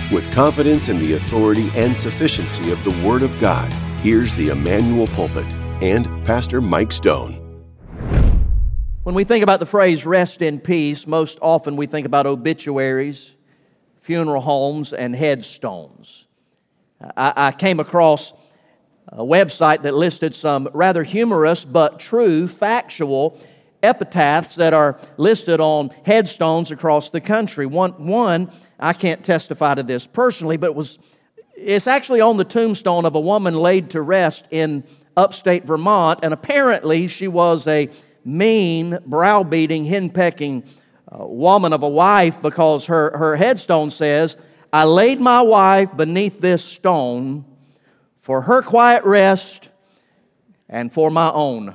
With confidence in the authority and sufficiency of the Word of God, here's the Emmanuel Pulpit and Pastor Mike Stone. When we think about the phrase rest in peace, most often we think about obituaries, funeral homes, and headstones. I came across a website that listed some rather humorous but true, factual epitaphs that are listed on headstones across the country. One, I can't testify to this personally, but it's actually on the tombstone of a woman laid to rest in upstate Vermont, and apparently she was a mean, browbeating, henpecking woman of a wife, because her headstone says, "I laid my wife beneath this stone for her quiet rest and for my own."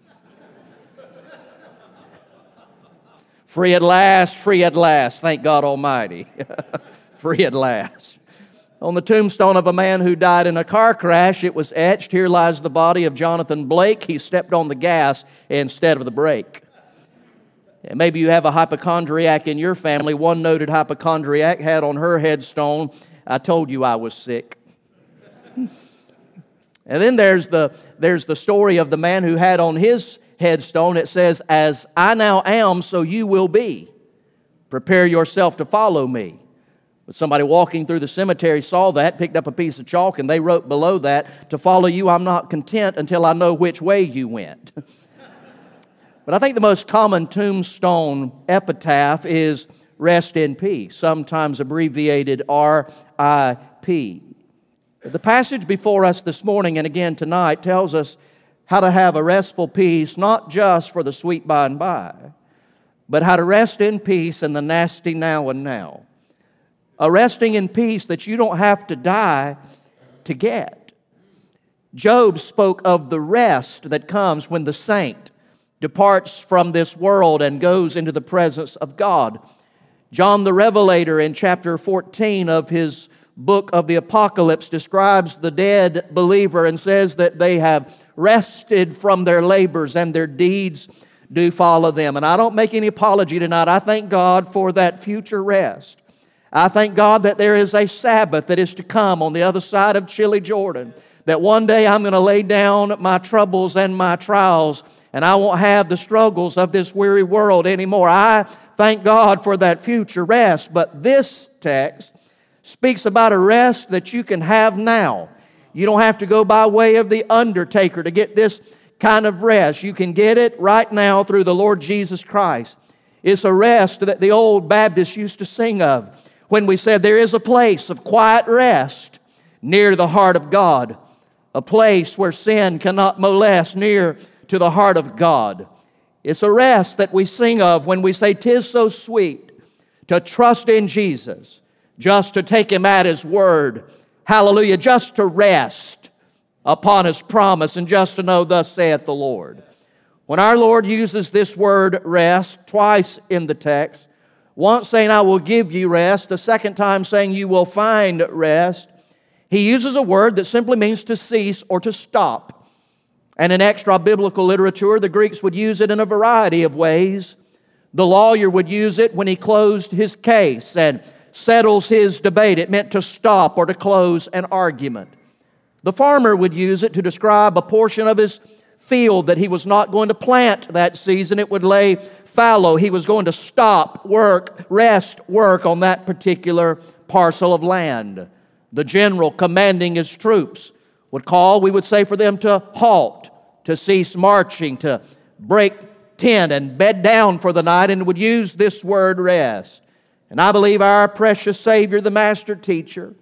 Free at last, thank God Almighty. Free at last. On the tombstone of a man who died in a car crash, it was etched, "Here lies the body of Jonathan Blake. He stepped on the gas instead of the brake." And maybe you have a hypochondriac in your family. One noted hypochondriac had on her headstone, "I told you I was sick." And then there's the story of the man who had on his headstone, it says, "As I now am, so you will be. Prepare yourself to follow me." But somebody walking through the cemetery saw that, picked up a piece of chalk, and they wrote below that, "To follow you, I'm not content until I know which way you went." But I think the most common tombstone epitaph is "Rest in peace," sometimes abbreviated RIP. The passage before us this morning and again tonight tells us how to have a restful peace, not just for the sweet by and by, but how to rest in peace in the nasty now and now. A resting in peace that you don't have to die to get. Job spoke of the rest that comes when the saint departs from this world and goes into the presence of God. John the Revelator in chapter 14 of his book of the Apocalypse describes the dead believer and says that they have rested from their labors and their deeds do follow them. And I don't make any apology tonight. I thank God for that future rest. I thank God that there is a Sabbath that is to come on the other side of chilly Jordan, that one day I'm going to lay down my troubles and my trials, and I won't have the struggles of this weary world anymore. I thank God for that future rest. But this text speaks about a rest that you can have now. You don't have to go by way of the undertaker to get this kind of rest. You can get it right now through the Lord Jesus Christ. It's a rest that the old Baptists used to sing of when we said there is a place of quiet rest near the heart of God, a place where sin cannot molest, near to the heart of God. It's a rest that we sing of when we say, "'Tis so sweet to trust in Jesus, just to take Him at His word." Hallelujah. Just to rest upon His promise and just to know, "Thus saith the Lord." When our Lord uses this word rest twice in the text, once saying, "I will give you rest," the second time saying, "You will find rest," He uses a word that simply means to cease or to stop. And in extra-biblical literature, the Greeks would use it in a variety of ways. The lawyer would use it when he closed his case and settles his debate. It meant to stop or to close an argument. The farmer would use it to describe a portion of his field that he was not going to plant that season. It would lay fallow. He was going to stop work, rest work on that particular parcel of land. The general commanding his troops would call, we would say, for them to halt, to cease marching, to break tent and bed down for the night, and would use this word rest. And I believe our precious Savior, the Master Teacher,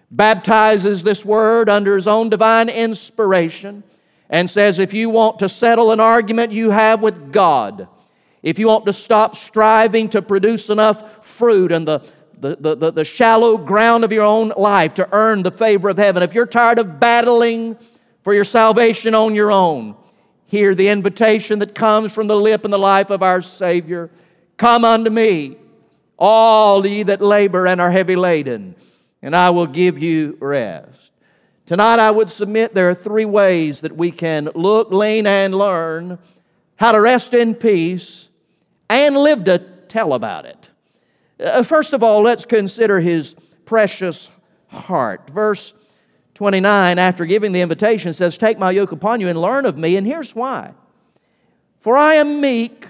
baptizes this word under His own divine inspiration and says, if you want to settle an argument you have with God, if you want to stop striving to produce enough fruit in the shallow ground of your own life to earn the favor of heaven, if you're tired of battling for your salvation on your own, hear the invitation that comes from the lip and the life of our Savior. Come unto me, all ye that labor and are heavy laden, and I will give you rest. Tonight I would submit there are three ways that we can look, lean, and learn how to rest in peace and live to tell about it. First of all, let's consider His precious heart. Verse 29, after giving the invitation, says, "Take my yoke upon you and learn of me." And here's why. "For I am meek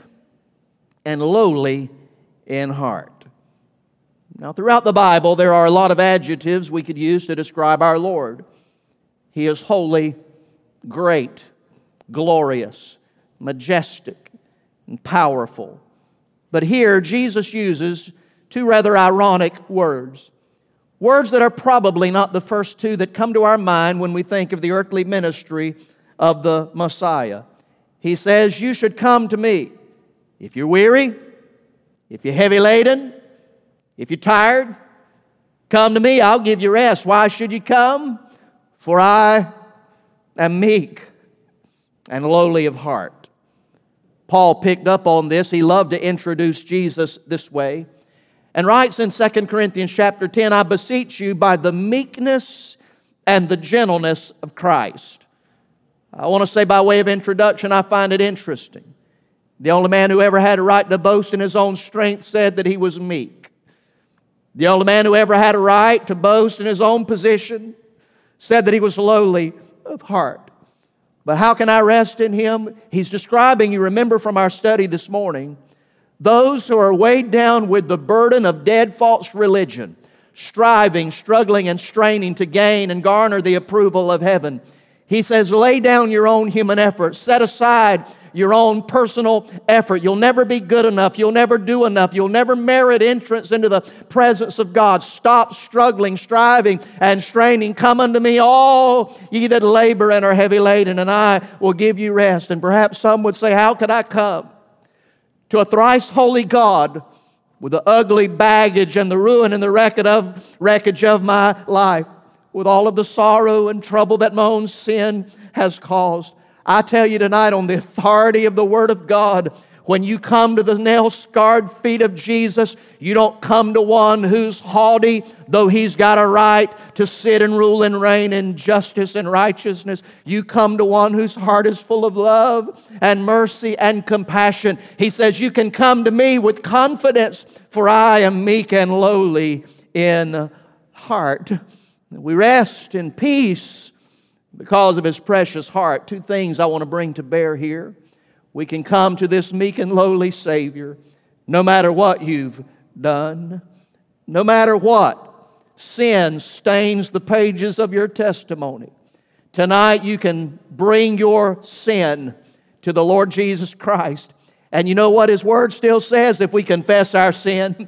and lowly in heart." Now, throughout the Bible, there are a lot of adjectives we could use to describe our Lord. He is holy, great, glorious, majestic, and powerful. But here, Jesus uses two rather ironic words. Words that are probably not the first two that come to our mind when we think of the earthly ministry of the Messiah. He says, "You should come to me. If you're weary, if you're heavy laden, if you're tired, come to me, I'll give you rest." Why should you come? "For I am meek and lowly of heart." Paul picked up on this. He loved to introduce Jesus this way, and writes in 2 Corinthians chapter 10, "I beseech you by the meekness and the gentleness of Christ." I want to say by way of introduction, I find it interesting. The only man who ever had a right to boast in his own strength said that he was meek. The only man who ever had a right to boast in his own position said that he was lowly of heart. But how can I rest in him? He's describing, you remember from our study this morning, those who are weighed down with the burden of dead false religion, striving, struggling, and straining to gain and garner the approval of heaven. He says, lay down your own human effort. Set aside your own personal effort. You'll never be good enough. You'll never do enough. You'll never merit entrance into the presence of God. Stop struggling, striving, and straining. Come unto me, all ye that labor and are heavy laden, and I will give you rest. And perhaps some would say, how could I come to a thrice holy God with the ugly baggage and the ruin and the wreckage of my life, with all of the sorrow and trouble that my own sin has caused? I tell you tonight, on the authority of the Word of God, when you come to the nail-scarred feet of Jesus, you don't come to one who's haughty, though he's got a right to sit and rule and reign in justice and righteousness. You come to one whose heart is full of love and mercy and compassion. He says, you can come to me with confidence, for I am meek and lowly in heart. We rest in peace because of His precious heart. Two things I want to bring to bear here. We can come to this meek and lowly Savior no matter what you've done, no matter what sin stains the pages of your testimony. Tonight you can bring your sin to the Lord Jesus Christ. And you know what His Word still says? If we confess our sin,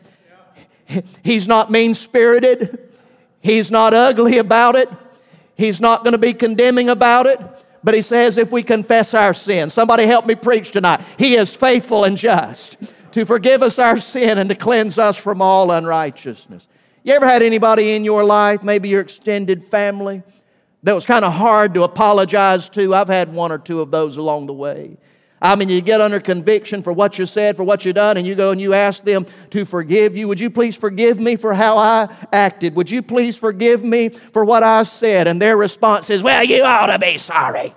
He's not mean-spirited. He's not ugly about it. He's not going to be condemning about it. But He says if we confess our sin, somebody help me preach tonight. He is faithful and just to forgive us our sin and to cleanse us from all unrighteousness. You ever had anybody in your life, maybe your extended family, that was kind of hard to apologize to? I've had one or two of those along the way. I mean, you get under conviction for what you said, for what you done, and you go and you ask them to forgive you. Would you please forgive me for how I acted? Would you please forgive me for what I said? And their response is, well, you ought to be sorry.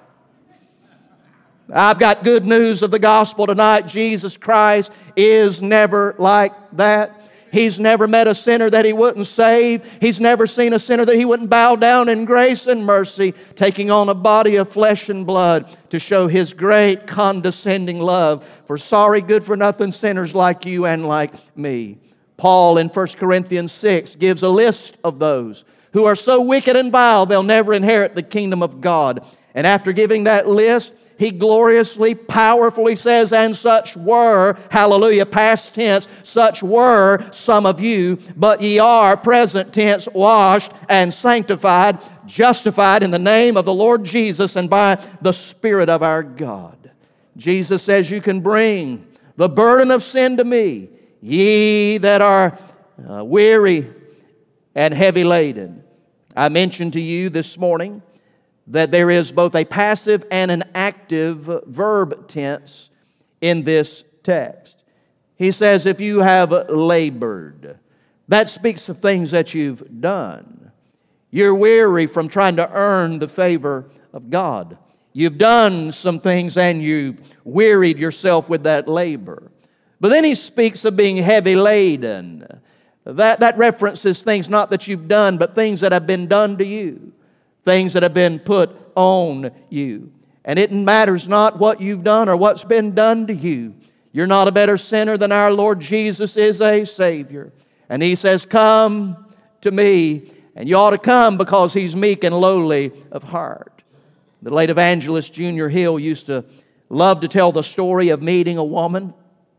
I've got good news of the gospel tonight. Jesus Christ is never like that. He's never met a sinner that He wouldn't save. He's never seen a sinner that He wouldn't bow down in grace and mercy, taking on a body of flesh and blood to show His great condescending love for sorry, good-for-nothing sinners like you and like me. Paul in 1 Corinthians 6 gives a list of those who are so wicked and vile they'll never inherit the kingdom of God. And after giving that list, he gloriously, powerfully says, and such were, hallelujah, past tense, such were some of you, but ye are, present tense, washed and sanctified, justified in the name of the Lord Jesus and by the Spirit of our God. Jesus says you can bring the burden of sin to me, ye that are weary and heavy laden. I mentioned to you this morning that there is both a passive and an active verb tense in this text. He says, if you have labored, that speaks of things that you've done. You're weary from trying to earn the favor of God. You've done some things and you've wearied yourself with that labor. But then he speaks of being heavy laden. That references things not that you've done, but things that have been done to you, things that have been put on you. And it matters not what you've done or what's been done to you. You're not a better sinner than our Lord Jesus is a Savior. And He says, come to me. And you ought to come because He's meek and lowly of heart. The late evangelist Junior Hill used to love to tell the story of meeting a woman.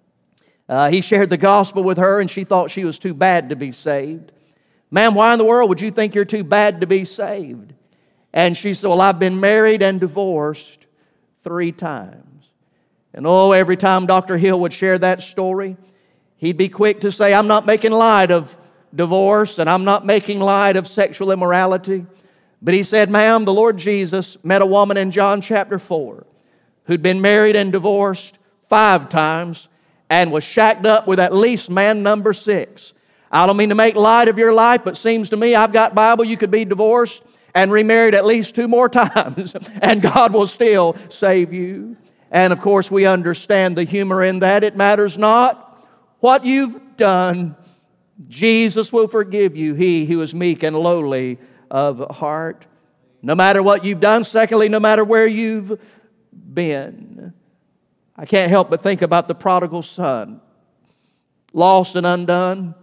He shared the gospel with her, and she thought she was too bad to be saved. Ma'am, why in the world would you think you're too bad to be saved? And she said, well, I've been married and divorced 3 times. And every time Dr. Hill would share that story, he'd be quick to say, I'm not making light of divorce, and I'm not making light of sexual immorality. But he said, ma'am, the Lord Jesus met a woman in John chapter 4 who'd been married and divorced 5 times and was shacked up with at least man number 6. I don't mean to make light of your life, but seems to me I've got Bible, you could be divorced and remarried at least 2 more times, and God will still save you. And of course, we understand the humor in that. It matters not what you've done. Jesus will forgive you, He who is meek and lowly of heart. No matter what you've done. Secondly, no matter where you've been. I can't help but think about the prodigal son. Lost and undone.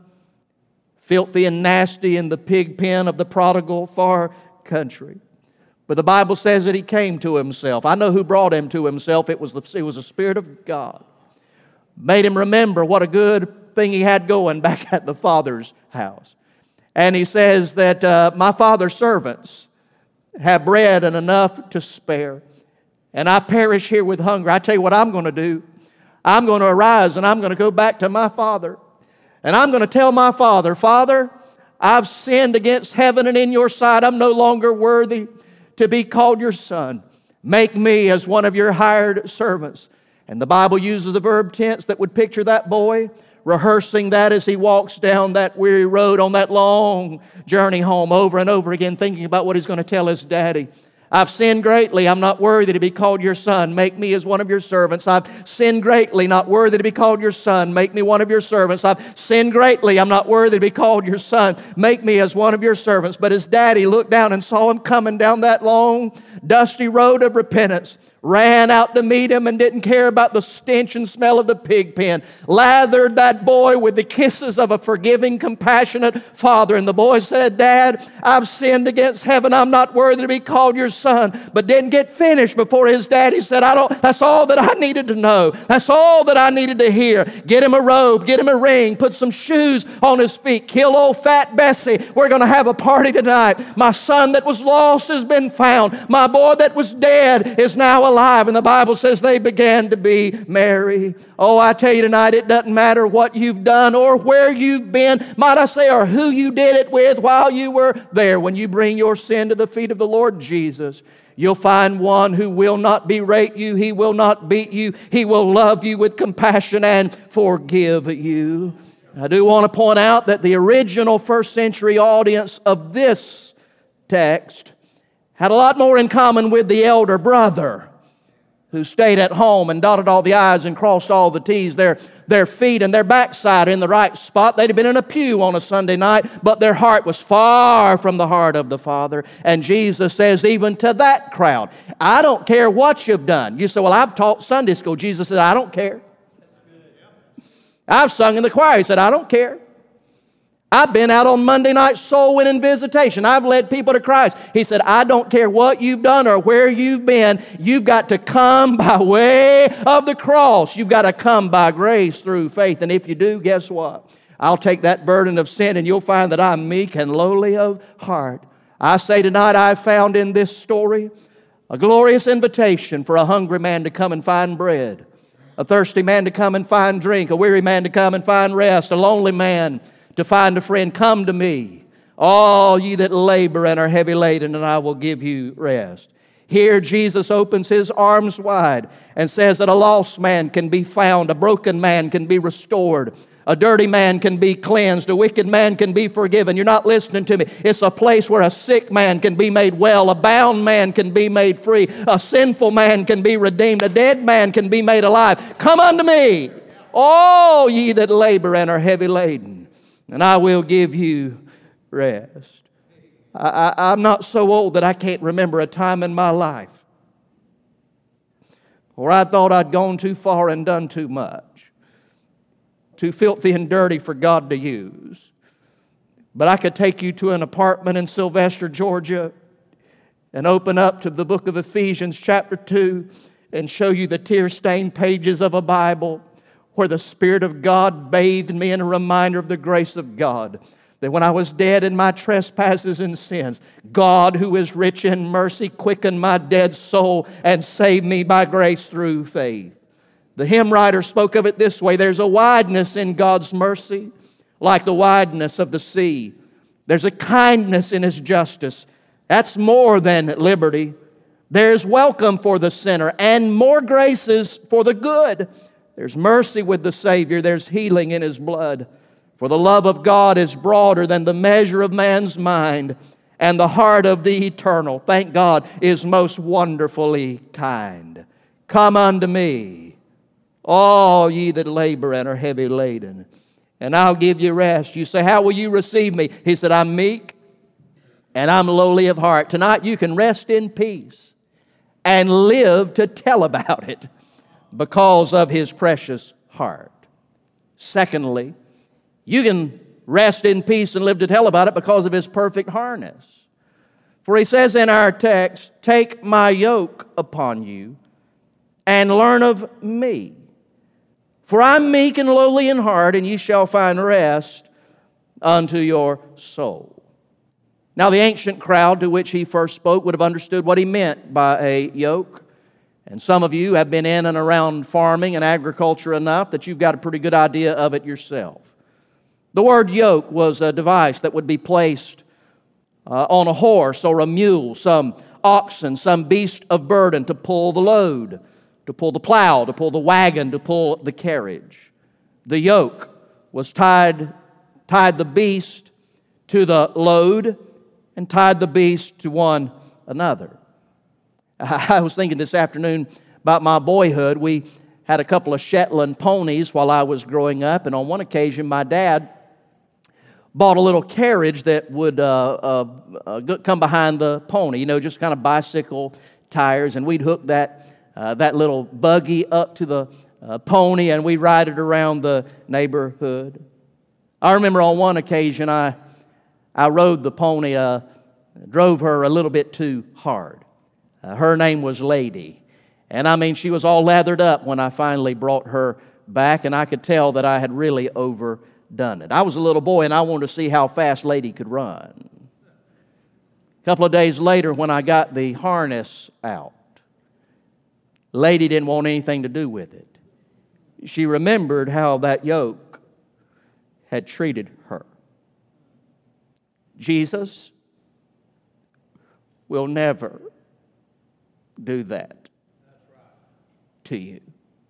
Filthy and nasty in the pig pen of the prodigal far country. But the Bible says that he came to himself. I know who brought him to himself. It was the Spirit of God. Made him remember what a good thing he had going back at the Father's house. And he says that my Father's servants have bread and enough to spare, and I perish here with hunger. I tell you what I'm going to do. I'm going to arise and I'm going to go back to my Father. And I'm going to tell my Father, Father, I've sinned against heaven and in your sight. I'm no longer worthy to be called your son. Make me as one of your hired servants. And the Bible uses a verb tense that would picture that boy rehearsing that as he walks down that weary road on that long journey home over and over again, thinking about what he's going to tell his daddy. I've sinned greatly. I'm not worthy to be called your son. Make me as one of your servants. I've sinned greatly. Not worthy to be called your son. Make me one of your servants. I've sinned greatly. I'm not worthy to be called your son. Make me as one of your servants. But his daddy looked down and saw him coming down that long, dusty road of repentance. Ran out to meet him and didn't care about the stench and smell of the pig pen. Lathered that boy with the kisses of a forgiving, compassionate father. And the boy said, Dad, I've sinned against heaven. I'm not worthy to be called your son. But didn't get finished before his daddy said, that's all that I needed to know. That's all that I needed to hear. Get him a robe, get him a ring, put some shoes on his feet. Kill old fat Bessie. We're going to have a party tonight. My son that was lost has been found. My boy that was dead is now alive. And the Bible says they began to be merry. Oh, I tell you tonight, it doesn't matter what you've done or where you've been, might I say, or who you did it with while you were there. When you bring your sin to the feet of the Lord Jesus, you'll find one who will not berate you. He will not beat you. He will love you with compassion and forgive you. I do want to point out that the original first century audience of this text had a lot more in common with the elder brother who stayed at home and dotted all the I's and crossed all the T's. Their feet and their backside in the right spot. They'd have been in a pew on a Sunday night, but their heart was far from the heart of the Father. And Jesus says even to that crowd, I don't care what you've done. You say, well, I've taught Sunday school. Jesus said, I don't care. I've sung in the choir. He said, I don't care. I've been out on Monday night soul winning visitation. I've led people to Christ. He said, I don't care what you've done or where you've been. You've got to come by way of the cross. You've got to come by grace through faith. And if you do, guess what? I'll take that burden of sin and you'll find that I'm meek and lowly of heart. I say tonight I found in this story a glorious invitation for a hungry man to come and find bread, a thirsty man to come and find drink, a weary man to come and find rest, a lonely man to find a friend. Come to me, all ye that labor and are heavy laden, and I will give you rest. Here Jesus opens His arms wide and says that a lost man can be found, a broken man can be restored, a dirty man can be cleansed, a wicked man can be forgiven. You're not listening to me. It's a place where a sick man can be made well, a bound man can be made free, a sinful man can be redeemed, a dead man can be made alive. Come unto me, all ye that labor and are heavy laden, and I will give you rest. I'm not so old that I can't remember a time in my life where I thought I'd gone too far and done too much, too filthy and dirty for God to use. But I could take you to an apartment in Sylvester, Georgia, and open up to the book of Ephesians chapter 2 and show you the tear-stained pages of a Bible where the Spirit of God bathed me in a reminder of the grace of God. That when I was dead in my trespasses and sins, God, who is rich in mercy, quickened my dead soul and saved me by grace through faith. The hymn writer spoke of it this way: there's a wideness in God's mercy, like the wideness of the sea. There's a kindness in His justice. That's more than liberty. There's welcome for the sinner and more graces for the good. There's mercy with the Savior. There's healing in His blood. For the love of God is broader than the measure of man's mind, and the heart of the eternal, thank God, is most wonderfully kind. Come unto me, all ye that labor and are heavy laden, and I'll give you rest. You say, how will you receive me? He said, I'm meek and I'm lowly of heart. Tonight you can rest in peace and live to tell about it because of His precious heart. Secondly, you can rest in peace and live to tell about it because of His perfect harness. For He says in our text, take my yoke upon you and learn of me. For I'm meek and lowly in heart, and ye shall find rest unto your soul. Now the ancient crowd to which He first spoke would have understood what He meant by a yoke. And some of you have been in and around farming and agriculture enough that you've got a pretty good idea of it yourself. The word yoke was a device that would be placed on a horse or a mule, some oxen, some beast of burden to pull the load, to pull the plow, to pull the wagon, to pull the carriage. The yoke was tied the beast to the load and tied the beast to one another. I was thinking this afternoon about my boyhood. We had a couple of Shetland ponies while I was growing up, and on one occasion my dad bought a little carriage that would come behind the pony, just kind of bicycle tires, and we'd hook that little buggy up to the pony, and we'd ride it around the neighborhood. I remember on one occasion I rode the pony, drove her a little bit too hard. Her name was Lady, and I mean she was all lathered up when I finally brought her back, and I could tell that I had really overdone it. I was a little boy and I wanted to see how fast Lady could run. A couple of days later when I got the harness out, Lady didn't want anything to do with it. She remembered how that yoke had treated her. Jesus will never do that to you.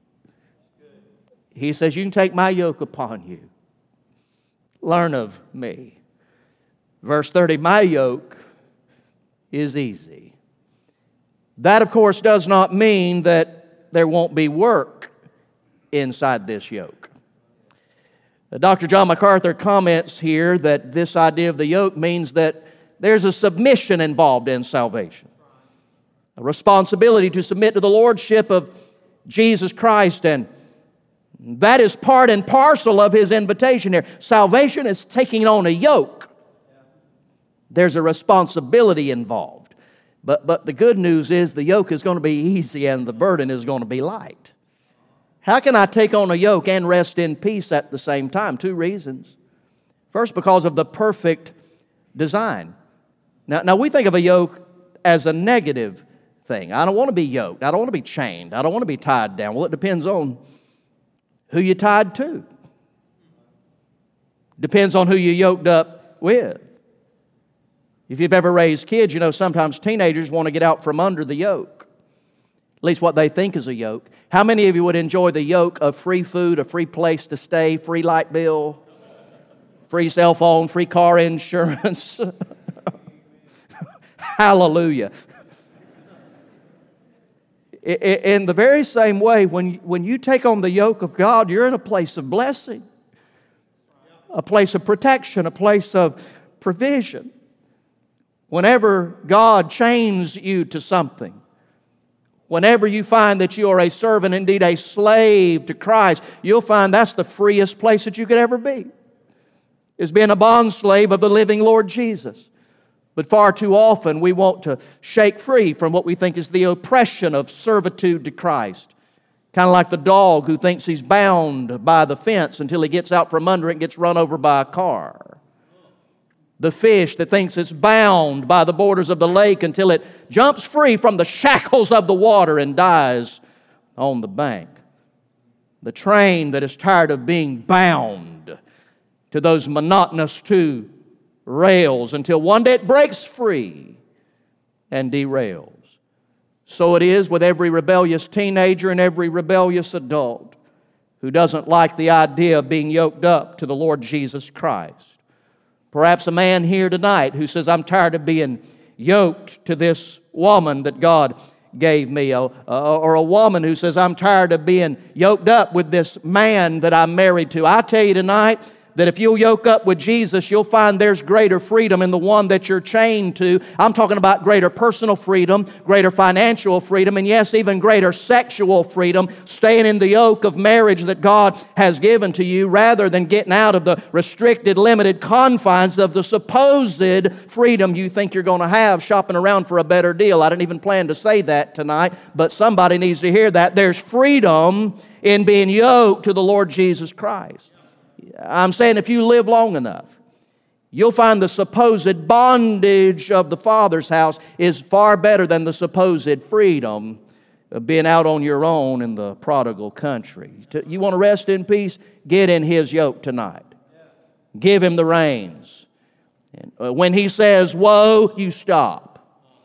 He says, you can take my yoke upon you. Learn of me. Verse 30, my yoke is easy. That, of course, does not mean that there won't be work inside this yoke. Dr. John MacArthur comments here that this idea of the yoke means that there's a submission involved in salvation. A responsibility to submit to the lordship of Jesus Christ, and that is part and parcel of His invitation here. Salvation is taking on a yoke. There's a responsibility involved. But the good news is the yoke is going to be easy and the burden is going to be light. How can I take on a yoke and rest in peace at the same time? Two reasons. First, because of the perfect design. Now we think of a yoke as a negative thing. I don't want to be yoked. I don't want to be chained. I don't want to be tied down. Well, it depends on who you tied to. Depends on who you yoked up with. If you've ever raised kids, sometimes teenagers want to get out from under the yoke. At least what they think is a yoke. How many of you would enjoy the yoke of free food, a free place to stay, free light bill, free cell phone, free car insurance? Hallelujah. In the very same way, when you take on the yoke of God, you're in a place of blessing. a place of protection, a place of provision. Whenever God chains you to something, whenever you find that you are a servant, indeed a slave to Christ, you'll find that's the freest place that you could ever be, is being a bondslave of the living Lord Jesus. But far too often we want to shake free from what we think is the oppression of servitude to Christ. Kind of like the dog who thinks he's bound by the fence until he gets out from under it and gets run over by a car. The fish that thinks it's bound by the borders of the lake until it jumps free from the shackles of the water and dies on the bank. The train that is tired of being bound to those monotonous two rails until one day it breaks free and derails. So it is with every rebellious teenager and every rebellious adult who doesn't like the idea of being yoked up to the Lord Jesus Christ. Perhaps a man here tonight who says, I'm tired of being yoked to this woman that God gave me. Or a woman who says, I'm tired of being yoked up with this man that I'm married to. I tell you tonight that if you'll yoke up with Jesus, you'll find there's greater freedom in the one that you're chained to. I'm talking about greater personal freedom, greater financial freedom, and yes, even greater sexual freedom, staying in the yoke of marriage that God has given to you rather than getting out of the restricted, limited confines of the supposed freedom you think you're going to have shopping around for a better deal. I didn't even plan to say that tonight, but somebody needs to hear that. There's freedom in being yoked to the Lord Jesus Christ. I'm saying if you live long enough, you'll find the supposed bondage of the Father's house is far better than the supposed freedom of being out on your own in the prodigal country. You want to rest in peace? Get in His yoke tonight. Give Him the reins. And when He says, woe, you stop.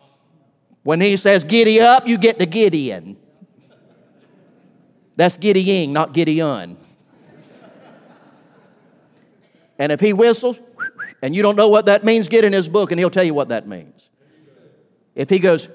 When He says, giddy up, you get to Gideon. That's giddying, not Gideon. And if He whistles, and you don't know what that means, get in His book and He'll tell you what that means. If He goes,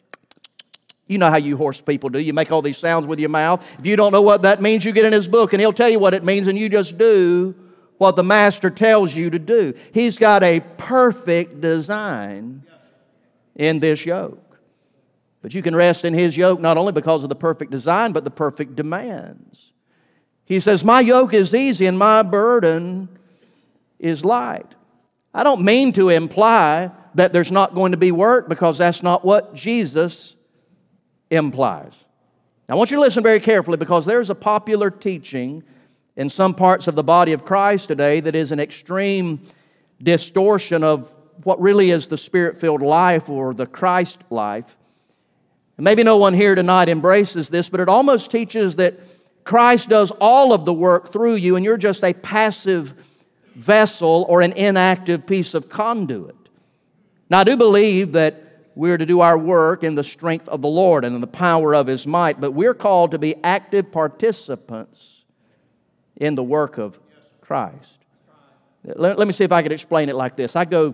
you know how you horse people do. You make all these sounds with your mouth. If you don't know what that means, you get in His book and He'll tell you what it means and you just do what the Master tells you to do. He's got a perfect design in this yoke. But you can rest in His yoke not only because of the perfect design, but the perfect demands. He says, my yoke is easy and my burden is light. I don't mean to imply that there's not going to be work because that's not what Jesus implies. Now, I want you to listen very carefully because there's a popular teaching in some parts of the body of Christ today that is an extreme distortion of what really is the Spirit-filled life or the Christ life. And maybe no one here tonight embraces this, but it almost teaches that Christ does all of the work through you and you're just a passive vessel or an inactive piece of conduit. Now, I do believe that we're to do our work in the strength of the Lord and in the power of His might, but we're called to be active participants in the work of Christ. Let me see if I can explain it like this. I go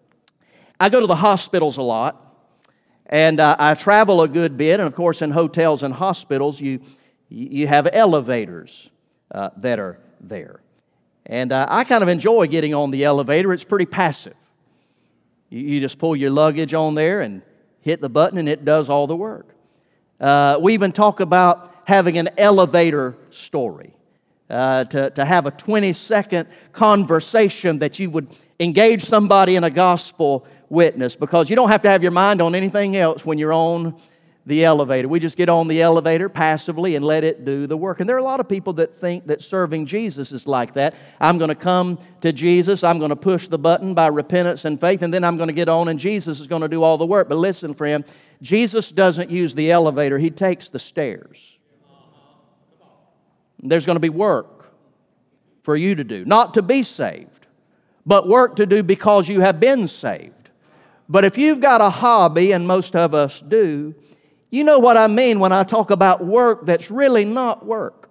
to the hospitals a lot, and I travel a good bit, and of course in hotels and hospitals you have elevators that are there. And I kind of enjoy getting on the elevator. It's pretty passive. You just pull your luggage on there and hit the button and it does all the work. We even talk about having an elevator story. To have a 20-second conversation that you would engage somebody in a gospel witness because you don't have to have your mind on anything else when you're on the elevator. We just get on the elevator passively and let it do the work. And there are a lot of people that think that serving Jesus is like that. I'm going to come to Jesus, I'm going to push the button by repentance and faith, and then I'm going to get on and Jesus is going to do all the work. But listen, friend, Jesus doesn't use the elevator, He takes the stairs. There's going to be work for you to do, not to be saved, but work to do because you have been saved. But if you've got a hobby, and most of us do, you know what I mean when I talk about work that's really not work.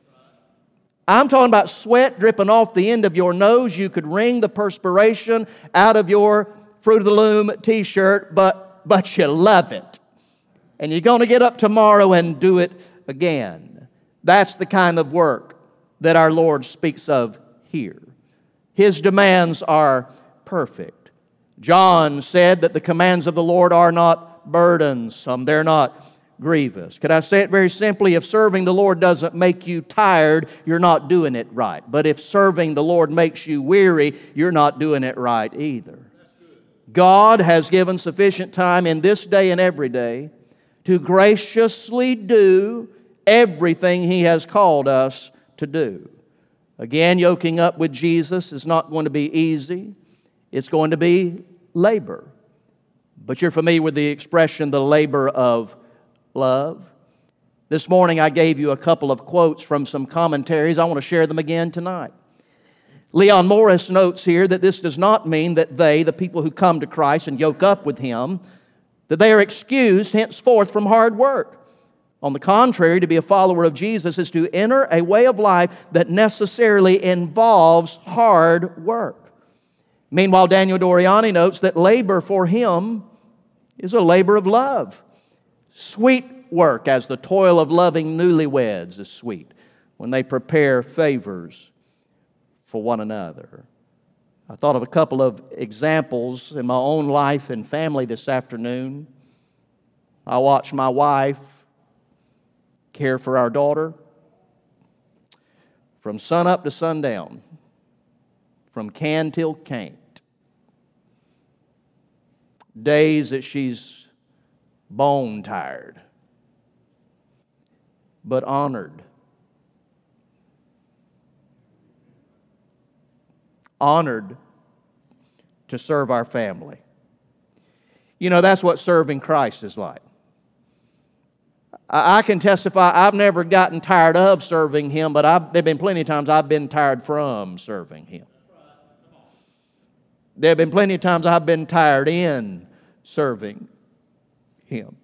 I'm talking about sweat dripping off the end of your nose. You could wring the perspiration out of your Fruit of the Loom t-shirt, but you love it. And you're going to get up tomorrow and do it again. That's the kind of work that our Lord speaks of here. His demands are perfect. John said that the commands of the Lord are not burdensome. They're not grievous. Could I say it very simply? If serving the Lord doesn't make you tired, you're not doing it right. But if serving the Lord makes you weary, you're not doing it right either. God has given sufficient time in this day and every day to graciously do everything He has called us to do. Again, yoking up with Jesus is not going to be easy. It's going to be labor. But you're familiar with the expression, the labor of love. This morning I gave you a couple of quotes from some commentaries. I want to share them again tonight. Leon Morris notes here that this does not mean that they, the people who come to Christ and yoke up with Him, that they are excused henceforth from hard work. On the contrary, to be a follower of Jesus is to enter a way of life that necessarily involves hard work. Meanwhile, Daniel Doriani notes that labor for him is a labor of love. Sweet work, as the toil of loving newlyweds is sweet when they prepare favors for one another. I thought of a couple of examples in my own life and family this afternoon. I watched my wife care for our daughter from sun up to sundown, from can till can't. Days that she's bone tired, but honored. Honored to serve our family. You know, that's what serving Christ is like. I can testify, I've never gotten tired of serving Him, but there have been plenty of times I've been tired from serving Him. There have been plenty of times I've been tired in serving Him.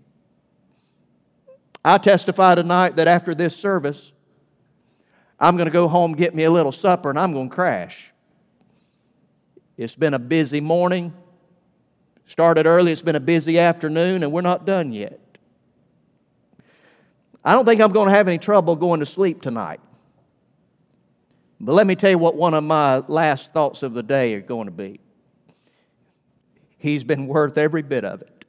I testify tonight that after this service, I'm going to go home, get me a little supper, and I'm going to crash. It's been a busy morning. Started early. It's been a busy afternoon, and we're not done yet. I don't think I'm going to have any trouble going to sleep tonight. But let me tell you what one of my last thoughts of the day are going to be. He's been worth every bit of it.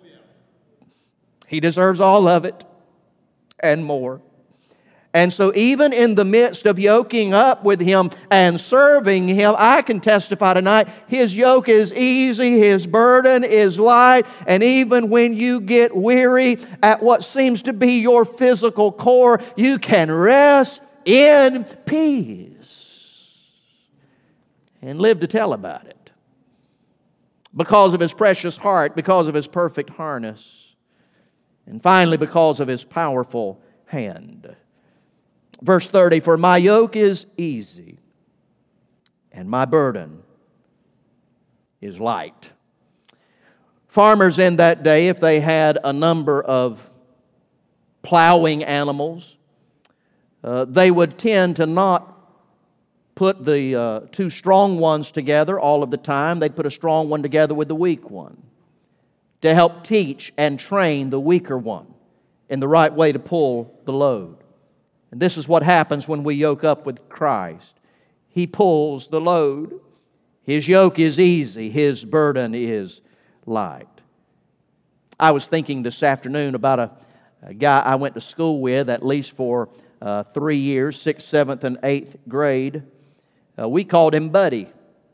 He deserves all of it and more. And so even in the midst of yoking up with Him and serving Him, I can testify tonight, His yoke is easy, His burden is light, and even when you get weary at what seems to be your physical core, you can rest in peace and live to tell about it. Because of His precious heart, because of His perfect harness, and finally because of His powerful hand. Verse 30, for my yoke is easy and my burden is light. Farmers in that day, if they had a number of plowing animals, they would tend to not put the two strong ones together all of the time. They'd put a strong one together with the weak one to help teach and train the weaker one in the right way to pull the load. And this is what happens when we yoke up with Christ. He pulls the load. His yoke is easy. His burden is light. I was thinking this afternoon about a guy I went to school with at least for 3 years, 6th, 7th, and 8th grade. We called him Buddy.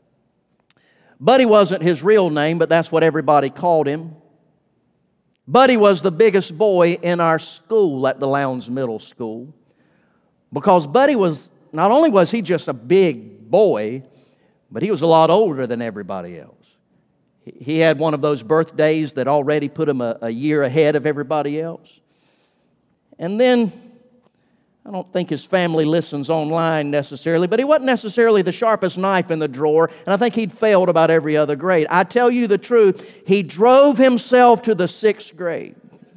Buddy wasn't his real name, but that's what everybody called him. Buddy was the biggest boy in our school at the Lowndes Middle School. Because Buddy was, not only was he just a big boy, but he was a lot older than everybody else. He had one of those birthdays that already put him a year ahead of everybody else. And then, I don't think his family listens online necessarily, but he wasn't necessarily the sharpest knife in the drawer, and I think he'd failed about every other grade. I tell you the truth, he drove himself to the 6th grade.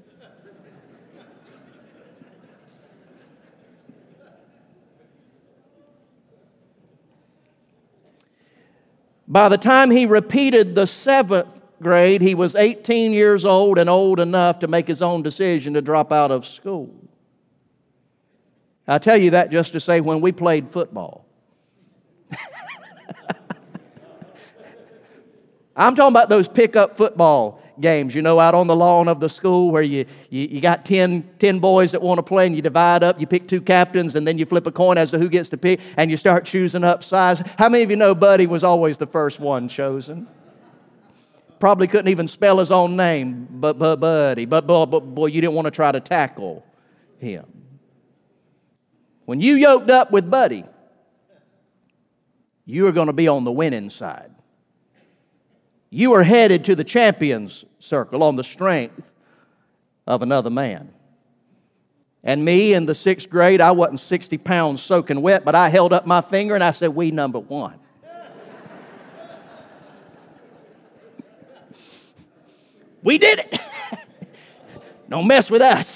By the time he repeated the 7th grade, he was 18 years old and old enough to make his own decision to drop out of school. I tell you that just to say when we played football. I'm talking about those pickup football games, out on the lawn of the school where you got 10 boys that want to play, and you divide up, you pick 2 captains, and then you flip a coin as to who gets to pick, and you start choosing up sides. How many of you know Buddy was always the first one chosen? Probably couldn't even spell his own name, but Buddy. But boy, you didn't want to try to tackle him. When you yoked up with Buddy, you are going to be on the winning side. You are headed to the champions circle on the strength of another man. And me in the 6th grade, I wasn't 60 pounds soaking wet, but I held up my finger and I said, "We number 1. We did it. Don't mess with us.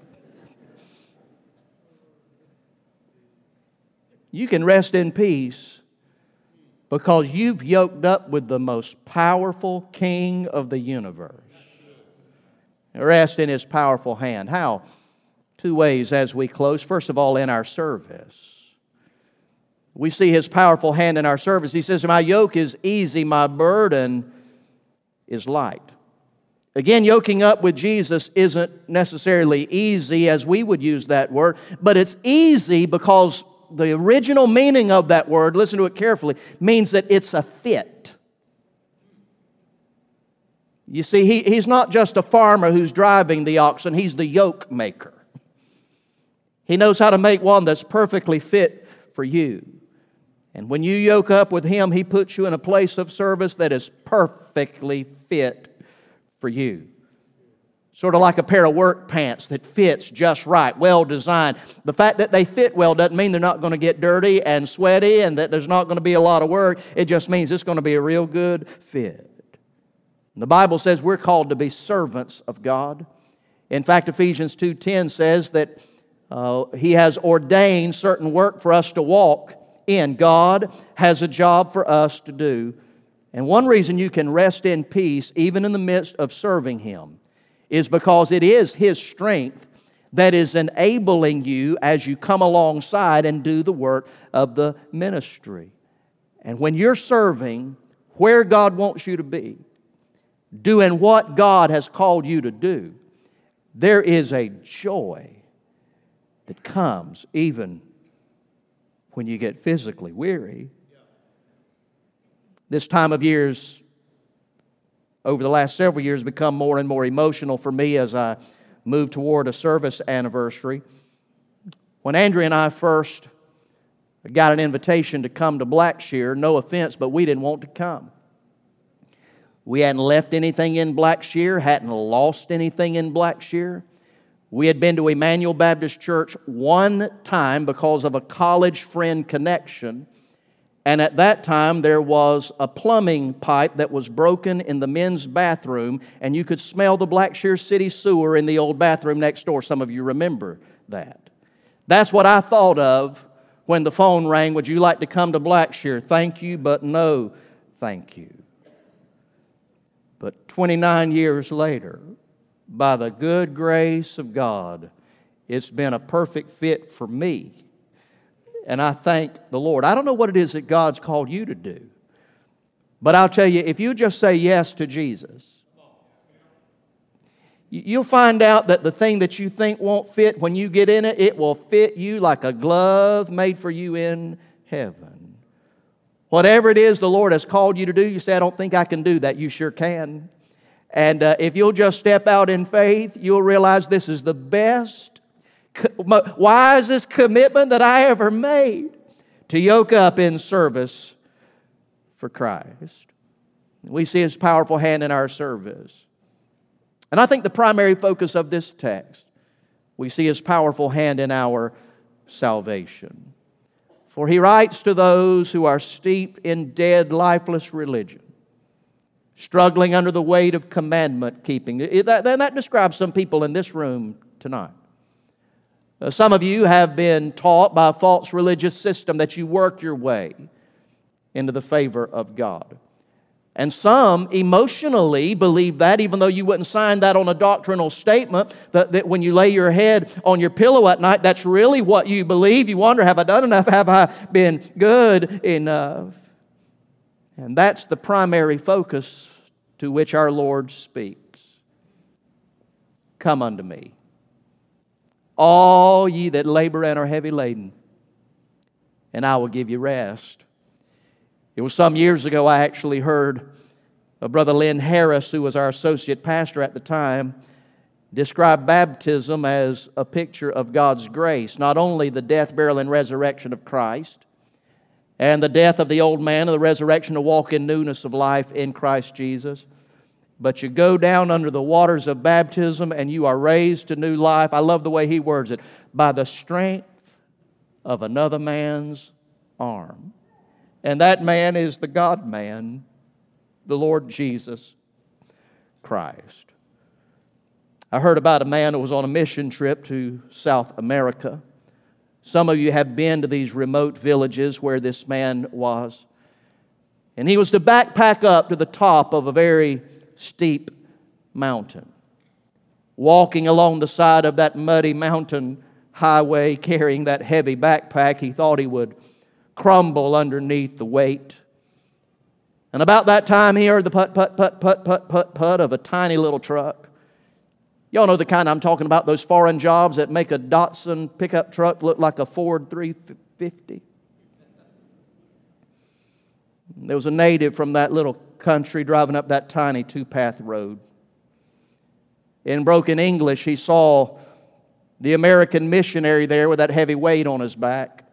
You can rest in peace because you've yoked up with the most powerful King of the universe. Rest in His powerful hand. How? 2 ways as we close. First of all, in our service. We see His powerful hand in our service. He says, "My yoke is easy, my burden is light." Again, yoking up with Jesus isn't necessarily easy as we would use that word, but it's easy because the original meaning of that word, listen to it carefully, means that it's a fit. You see, he's not just a farmer who's driving the oxen, he's the yoke maker. He knows how to make one that's perfectly fit for you. And when you yoke up with Him, He puts you in a place of service that is perfectly fit for you. Sort of like a pair of work pants that fits just right, well designed. The fact that they fit well doesn't mean they're not going to get dirty and sweaty and that there's not going to be a lot of work. It just means it's going to be a real good fit. And the Bible says we're called to be servants of God. In fact, Ephesians 2:10 says that He has ordained certain work for us to walk in. God has a job for us to do. And one reason you can rest in peace, even in the midst of serving Him, is because it is His strength that is enabling you as you come alongside and do the work of the ministry. And when you're serving where God wants you to be, doing what God has called you to do, there is a joy that comes even when you get physically weary. This time of year's, over the last several years, become more and more emotional for me as I move toward a service anniversary. When Andrea and I first got an invitation to come to Blackshear, no offense, but we didn't want to come. We hadn't left anything in Blackshear, hadn't lost anything in Blackshear. We had been to Emmanuel Baptist Church one time because of a college friend connection. And at that time, there was a plumbing pipe that was broken in the men's bathroom, and you could smell the Blackshear City sewer in the old bathroom next door. Some of you remember that. That's what I thought of when the phone rang. "Would you like to come to Blackshear?" Thank you, but no thank you. But 29 years later, by the good grace of God, it's been a perfect fit for me. And I thank the Lord. I don't know what it is that God's called you to do. But I'll tell you, if you just say yes to Jesus, you'll find out that the thing that you think won't fit, when you get in it, it will fit you like a glove made for you in heaven. Whatever it is the Lord has called you to do, you say, "I don't think I can do that." You sure can. And if you'll just step out in faith, you'll realize this is the best, wisest commitment that I ever made, to yoke up in service for Christ. We see His powerful hand in our service. And I think the primary focus of this text, we see His powerful hand in our salvation. For He writes to those who are steeped in dead, lifeless religion, struggling under the weight of commandment keeping. That describes some people in this room tonight. Some of you have been taught by a false religious system that you work your way into the favor of God. And some emotionally believe that, even though you wouldn't sign that on a doctrinal statement, that when you lay your head on your pillow at night, that's really what you believe. You wonder, have I done enough? Have I been good enough? And that's the primary focus to which our Lord speaks. Come unto me, all ye that labor and are heavy laden, and I will give you rest. It was some years ago I actually heard Brother Lynn Harris, who was our associate pastor at the time, describe baptism as a picture of God's grace. Not only the death, burial, and resurrection of Christ, and the death of the old man and the resurrection to walk in newness of life in Christ Jesus, but you go down under the waters of baptism and you are raised to new life. I love the way he words it. By the strength of another man's arm. And that man is the God-man, the Lord Jesus Christ. I heard about a man who was on a mission trip to South America. Some of you have been to these remote villages where this man was. And he was to backpack up to the top of a very steep mountain. Walking along the side of that muddy mountain highway, carrying that heavy backpack, he thought he would crumble underneath the weight. And about that time, he heard the put, put, put, put, put, put, put of a tiny little truck. Y'all know the kind I'm talking about, those foreign jobs that make a Datsun pickup truck look like a Ford 350. There was a native from that little country driving up that tiny two-path road. In broken English, he saw the American missionary there with that heavy weight on his back.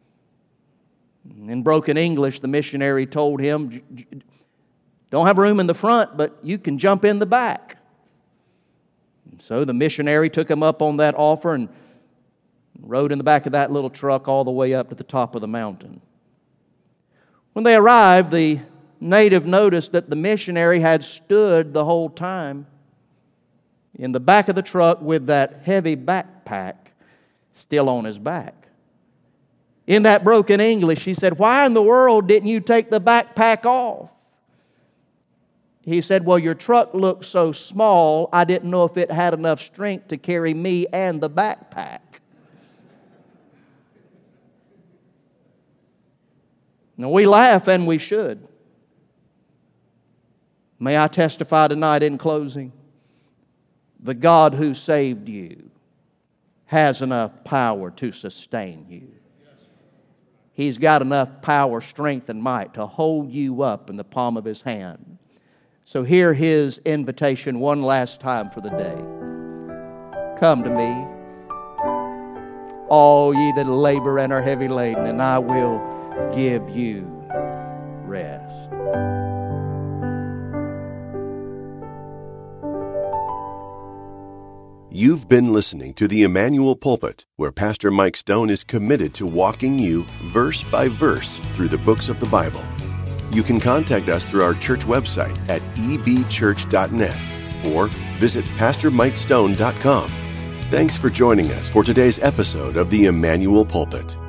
In broken English, the missionary told him, don't have room in the front, but you can jump in the back. And so the missionary took him up on that offer and rode in the back of that little truck all the way up to the top of the mountain. When they arrived, the native noticed that the missionary had stood the whole time in the back of the truck with that heavy backpack still on his back. In that broken English, he said, why in the world didn't you take the backpack off? He said, well, your truck looked so small, I didn't know if it had enough strength to carry me and the backpack. Now, we laugh, and we should. May I testify tonight in closing? The God who saved you has enough power to sustain you. He's got enough power, strength, and might to hold you up in the palm of His hand. So hear His invitation one last time for the day. Come to me, all ye that labor and are heavy laden, and I will give you rest. You've been listening to the Emmanuel Pulpit, where Pastor Mike Stone is committed to walking you verse by verse through the books of the Bible. You can contact us through our church website at ebchurch.net or visit pastormikestone.com. Thanks for joining us for today's episode of the Emmanuel Pulpit.